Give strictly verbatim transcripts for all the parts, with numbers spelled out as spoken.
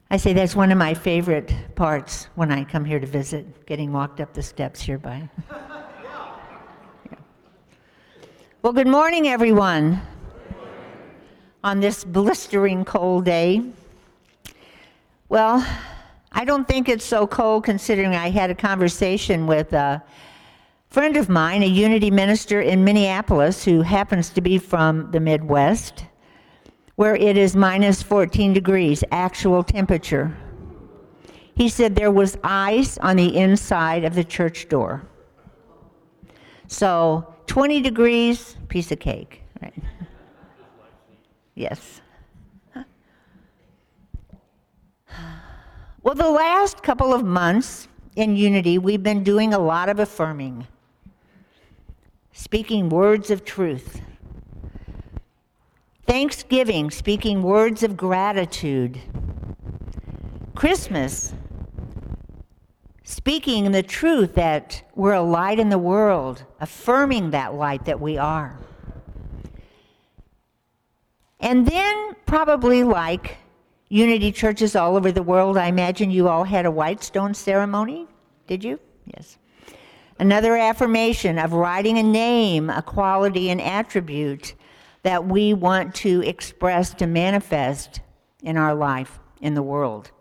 I say that's one of my favorite parts when I come here to visit, getting walked up the steps here by. Yeah. Well, good morning, everyone. On this blistering cold day. Well, I don't think it's so cold considering I had a conversation with a friend of mine, a Unity minister in Minneapolis who happens to be from the Midwest, where it is minus fourteen degrees, actual temperature. He said there was ice on the inside of the church door. So twenty degrees, piece of cake, right? Yes. Well, the last couple of months in Unity, we've been doing a lot of affirming, speaking words of truth. Thanksgiving, speaking words of gratitude. Christmas, speaking the truth that we're a light in the world, affirming that light that we are. And then, probably like Unity churches all over the world, I imagine you all had a white stone ceremony. Did you? Yes. Another affirmation of writing a name, a quality, an attribute that we want to express, to manifest in our life, in the world.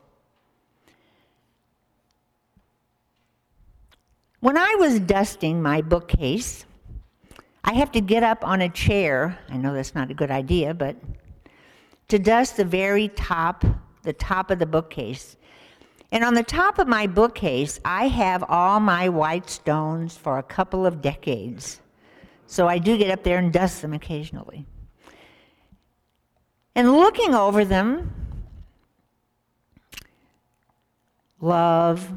When I was dusting my bookcase, I have to get up on a chair, I know that's not a good idea, but to dust the very top, the top of the bookcase. And on the top of my bookcase, I have all my white stones for a couple of decades. So I do get up there and dust them occasionally. And looking over them, love,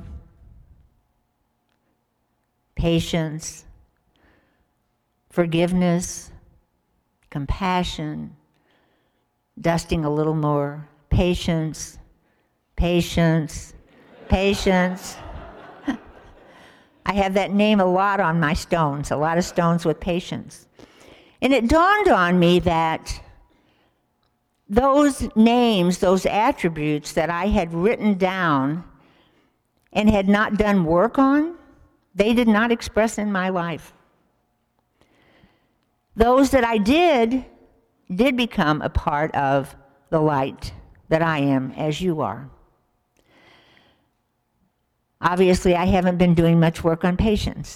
patience, forgiveness, compassion, dusting a little more, patience, patience, patience. I have that name a lot on my stones, a lot of stones with patience. And it dawned on me that those names, those attributes that I had written down and had not done work on, they did not express in my life. Those that I did, did become a part of the light that I am as you are. Obviously, I haven't been doing much work on patience.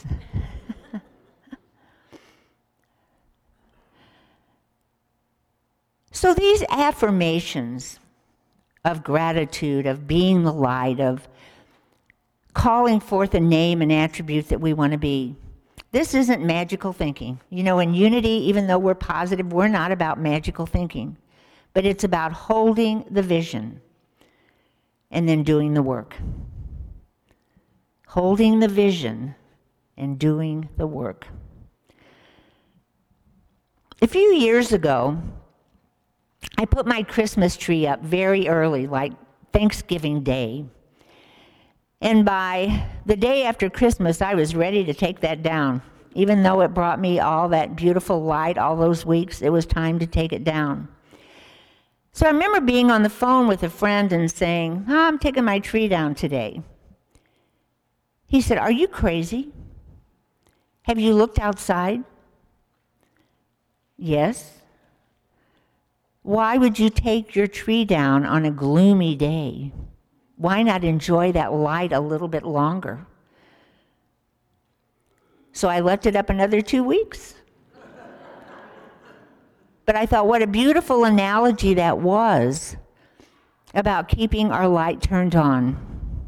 So these affirmations of gratitude, of being the light, of calling forth a name and attribute that we want to be, this isn't magical thinking. You know, in Unity, even though we're positive, we're not about magical thinking, but it's about holding the vision and then doing the work. Holding the vision and doing the work. A few years ago, I put my Christmas tree up very early, like Thanksgiving Day. And by the day after Christmas, I was ready to take that down. Even though it brought me all that beautiful light all those weeks, it was time to take it down. So I remember being on the phone with a friend and saying, oh, I'm taking my tree down today. He said, are you crazy? Have you looked outside? Yes. Why would you take your tree down on a gloomy day? Why not enjoy that light a little bit longer? So I left it up another two weeks. But I thought what a beautiful analogy that was about keeping our light turned on.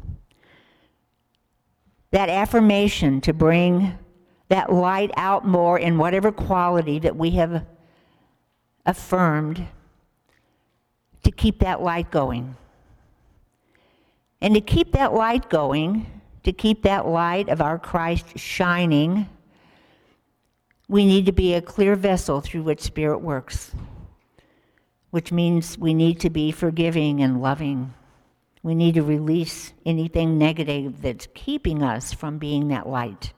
That affirmation to bring that light out more in whatever quality that we have affirmed, to keep that light going. And to keep that light going, to keep that light of our Christ shining, we need to be a clear vessel through which Spirit works, which means we need to be forgiving and loving. We need to release anything negative that's keeping us from being that light.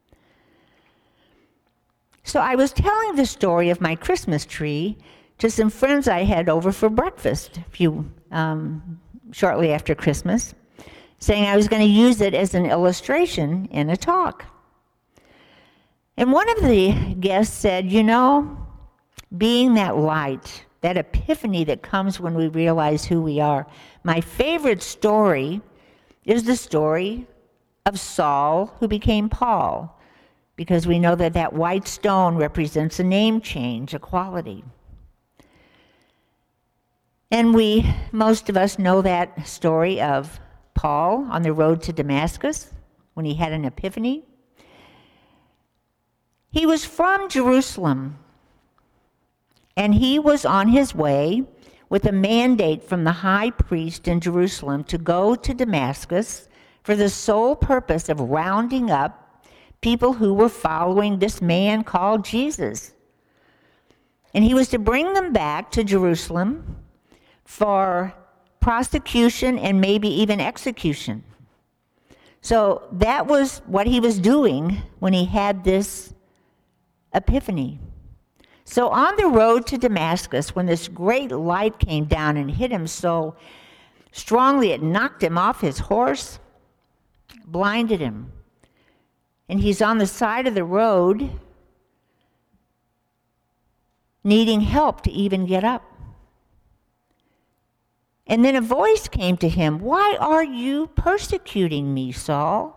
So I was telling the story of my Christmas tree to some friends I had over for breakfast a few, um, shortly after Christmas, saying I was going to use it as an illustration in a talk. And one of the guests said, you know, being that light, that epiphany that comes when we realize who we are, my favorite story is the story of Saul who became Paul, because we know that that white stone represents a name change, a quality. And we, most of us know that story of Paul on the road to Damascus when he had an epiphany. He was from Jerusalem, and he was on his way with a mandate from the high priest in Jerusalem to go to Damascus for the sole purpose of rounding up people who were following this man called Jesus. And he was to bring them back to Jerusalem for prosecution and maybe even execution. So that was what he was doing when he had this epiphany. So on the road to Damascus, when this great light came down and hit him so strongly it knocked him off his horse, blinded him, and he's on the side of the road needing help to even get up. And then a voice came to him, "Why are you persecuting me, Saul?"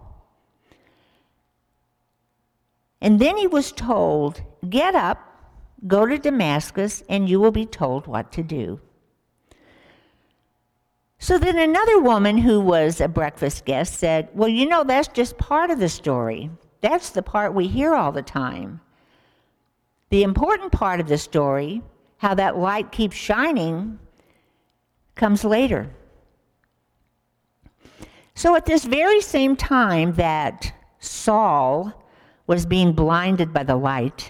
And then he was told, "Get up, go to Damascus, and you will be told what to do." So then another woman who was a breakfast guest said, "Well, you know, that's just part of the story. That's the part we hear all the time. The important part of the story, how that light keeps shining, comes later." So at this very same time that Saul was being blinded by the light,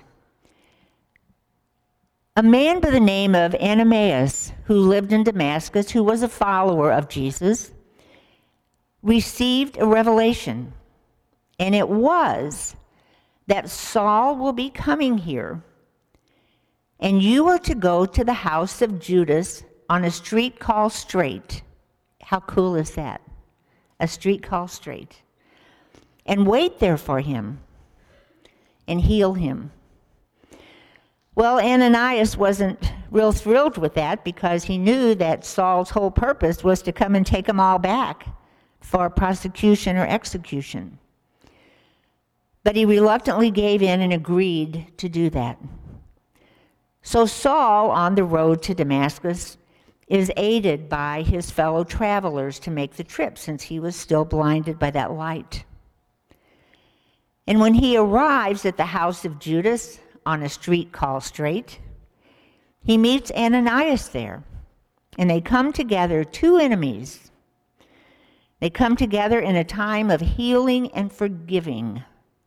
a man by the name of Ananias, who lived in Damascus, who was a follower of Jesus, received a revelation. And it was that Saul will be coming here, and you are to go to the house of Judas on a street called Straight. How cool is that? A street called Straight. And wait there for him and heal him. Well, Ananias wasn't real thrilled with that because he knew that Saul's whole purpose was to come and take them all back for prosecution or execution. But he reluctantly gave in and agreed to do that. So Saul, on the road to Damascus, is aided by his fellow travelers to make the trip since he was still blinded by that light. And when he arrives at the house of Judas on a street called Straight, he meets Ananias there. And they come together, two enemies. They come together in a time of healing and forgiving.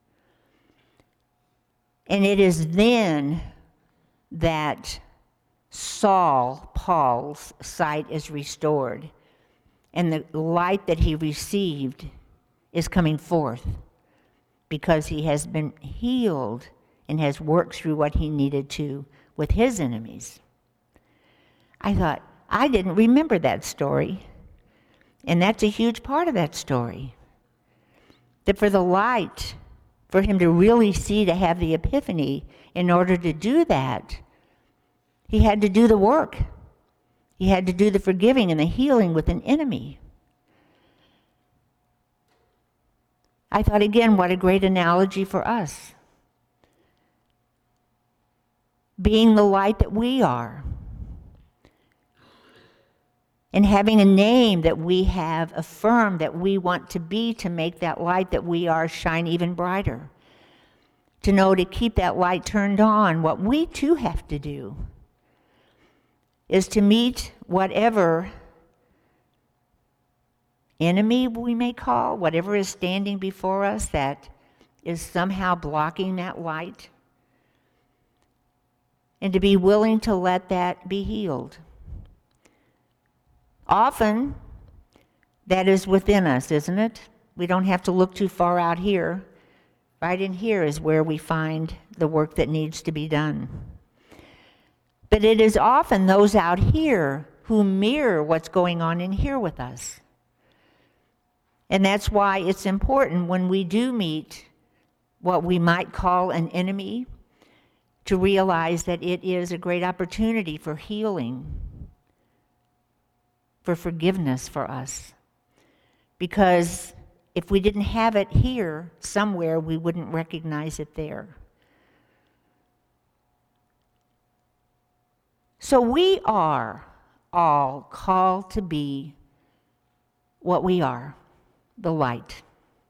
And it is then that Saul, Paul's sight is restored, and the light that he received is coming forth because he has been healed and has worked through what he needed to with his enemies. I thought, I didn't remember that story, and that's a huge part of that story. That for the light, for him to really see, to have the epiphany, in order to do that, he had to do the work. He had to do the forgiving and the healing with an enemy. I thought, again, what a great analogy for us. Being the light that we are. And having a name that we have affirmed that we want to be to make that light that we are shine even brighter. To know to keep that light turned on, what we too have to do is to meet whatever enemy we may call, whatever is standing before us that is somehow blocking that light, and to be willing to let that be healed. Often, that is within us, isn't it? We don't have to look too far out here. Right in here is where we find the work that needs to be done. But it is often those out here who mirror what's going on in here with us. And that's why it's important when we do meet what we might call an enemy to realize that it is a great opportunity for healing, for forgiveness for us. Because if we didn't have it here somewhere, we wouldn't recognize it there. So we are all called to be what we are, the light.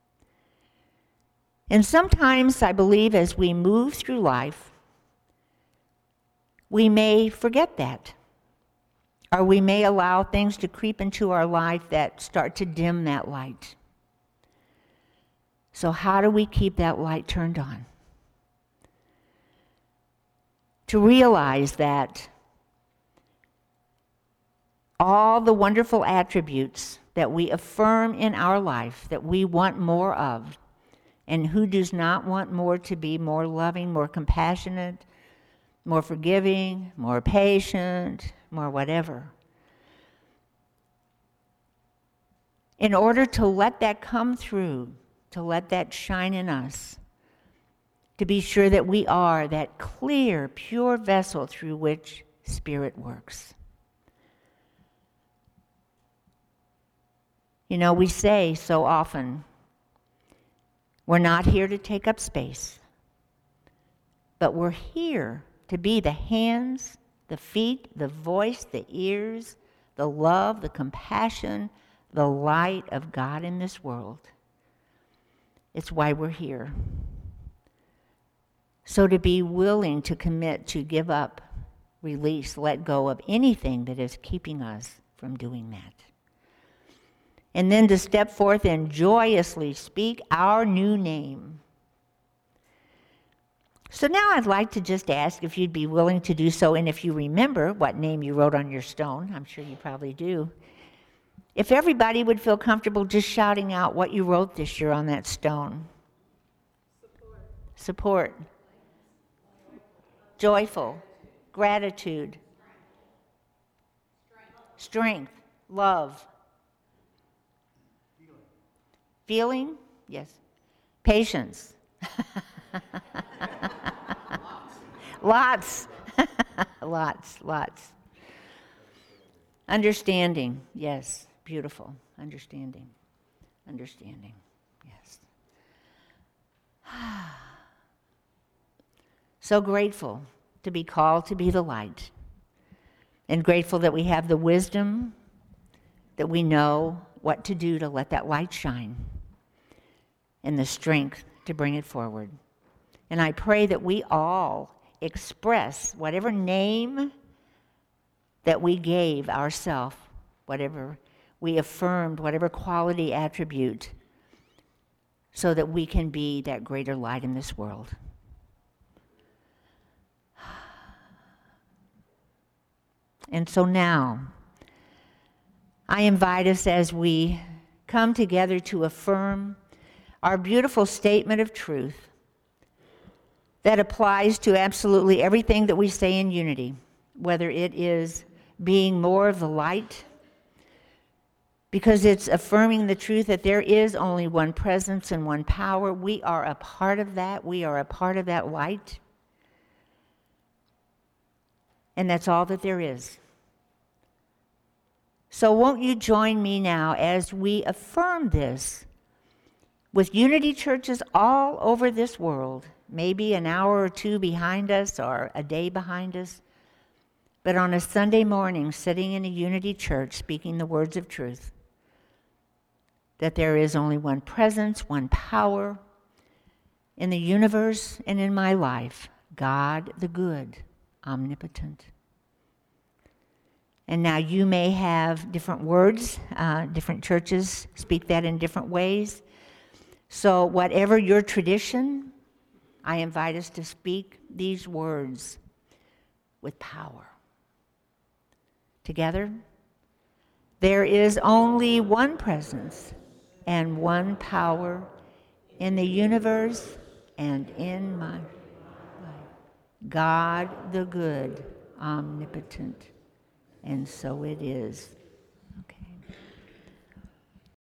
And sometimes I believe as we move through life, we may forget that. Or we may allow things to creep into our life that start to dim that light. So how do we keep that light turned on? To realize that all the wonderful attributes that we affirm in our life, that we want more of, and who does not want more to be more loving, more compassionate, more forgiving, more patient, more whatever. In order to let that come through, to let that shine in us, to be sure that we are that clear, pure vessel through which Spirit works. You know, we say so often, we're not here to take up space, but we're here to be the hands, the feet, the voice, the ears, the love, the compassion, the light of God in this world. It's why we're here. So to be willing to commit to give up, release, let go of anything that is keeping us from doing that. And then to step forth and joyously speak our new name. So now I'd like to just ask if you'd be willing to do so, and if you remember what name you wrote on your stone, I'm sure you probably do, if everybody would feel comfortable just shouting out what you wrote this year on that stone. Support. Support. Joyful. Gratitude. Strength. Strength. Love. Feeling? Yes. Patience. Lots. lots, lots. Understanding. Yes. Beautiful. Understanding. Understanding. Yes. So grateful to be called to be the light. And grateful that we have the wisdom, that we know what to do to let that light shine, and the strength to bring it forward. And I pray that we all express whatever name that we gave ourselves, whatever we affirmed, whatever quality attribute, so that we can be that greater light in this world. And so now, I invite us as we come together to affirm our beautiful statement of truth that applies to absolutely everything that we say in unity, whether it is being more of the light, because it's affirming the truth that there is only one presence and one power. We are a part of that. We are a part of that light. And that's all that there is. So won't you join me now as we affirm this with unity churches all over this world, maybe an hour or two behind us or a day behind us, but on a Sunday morning sitting in a unity church speaking the words of truth, that there is only one presence, one power in the universe and in my life, God the good, omnipotent. And now you may have different words, uh, different churches speak that in different ways. So whatever your tradition, I invite us to speak these words with power. Together, there is only one presence and one power in the universe and in my life. God the good, omnipotent. And so it is.